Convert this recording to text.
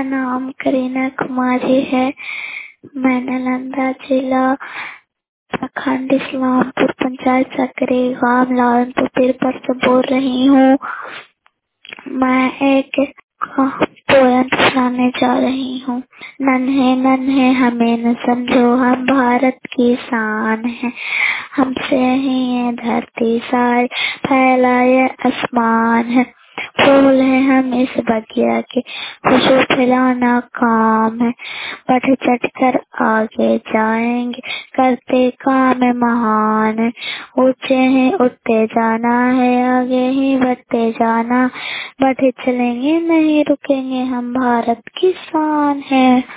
नाम करीना कुमारी है। मैं नालंदा जिला प्रखंड इस्लामपुर पंचायत सकरे गांव लालनपुर पीरपर से बोल रही हूँ। मैं एक पोयम सुनाने जा रही हूँ। नन्हे नन्हे हमें न समझो, हम भारत की शान है। हमसे ही ये धरती सारी फैला ये आसमान है। फूल है हम इस बगिया के, खुशबू फैलाना काम है। बढ़ चढ़ कर आगे जाएंगे, करते काम महान है। ऊंचे हैं उठते जाना है, आगे ही बढ़ते जाना। बढ़ते चलेंगे नहीं रुकेंगे, हम भारत की शान है।